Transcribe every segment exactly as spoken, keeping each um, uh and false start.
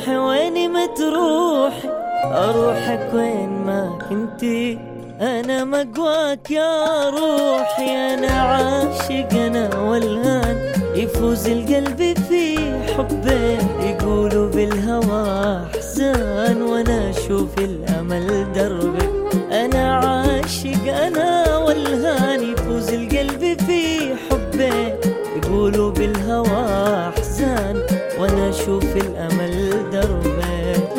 روحي ويني ما تروحي، أروحك وين ما كنتي، أنا مقواك يا روحي. أنا عاشق أنا والهان، يفوز القلب في حبك، يقولوا بالهوى أحزان وأنا أشوف الأمل دربك. أنا عاشق أنا والهان، يفوز القلب في حبك، يقولوا بالهوى أحزان وأنا أشوف الأمل دربك.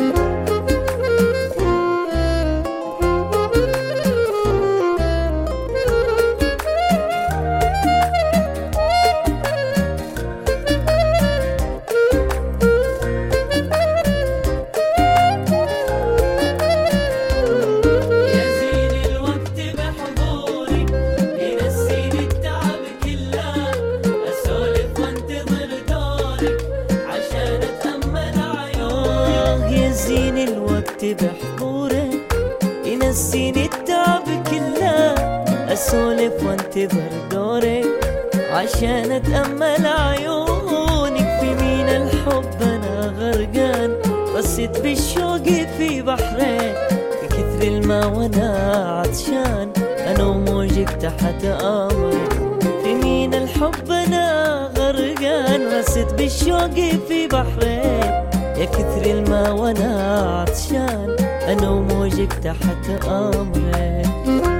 يزين الوقت بحضورك، ينسيني التعب كله، أسولف وانتظر دورك عشان أتأمل عيونك. في مين الحب أنا غرقان، بصيت بالشوق في بحرك، بكثر الماء وأنا عطشان، أنا وموجك تحت أمرك. في مين الحب أنا غرقان، بصيت بالشوق في بحرك، يا كثر الماء وانا عطشان، انا وموجك تحت امرك.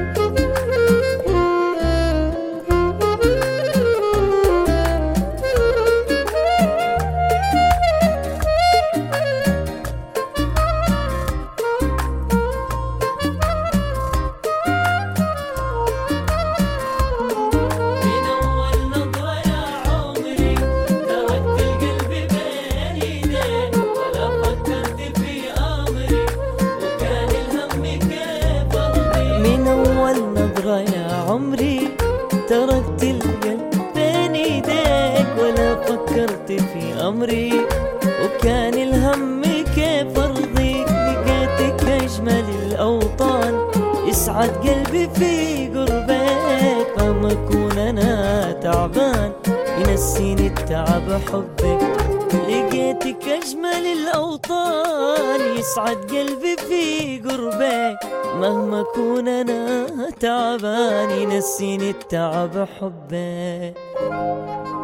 يا عمري تركت القلب بين ايديك، ولا فكرت في امري، وكان الهم كيف ارضيك. لقيتك اجمل الاوطان، يسعد قلبي في قربك، مهما اكون انا تعبان ينسيني التعب حبك. لقيتك اجمل الاوطان، يسعد قلبي في قربك، مهما اكون انا تعبان ينسيني التعب حبك.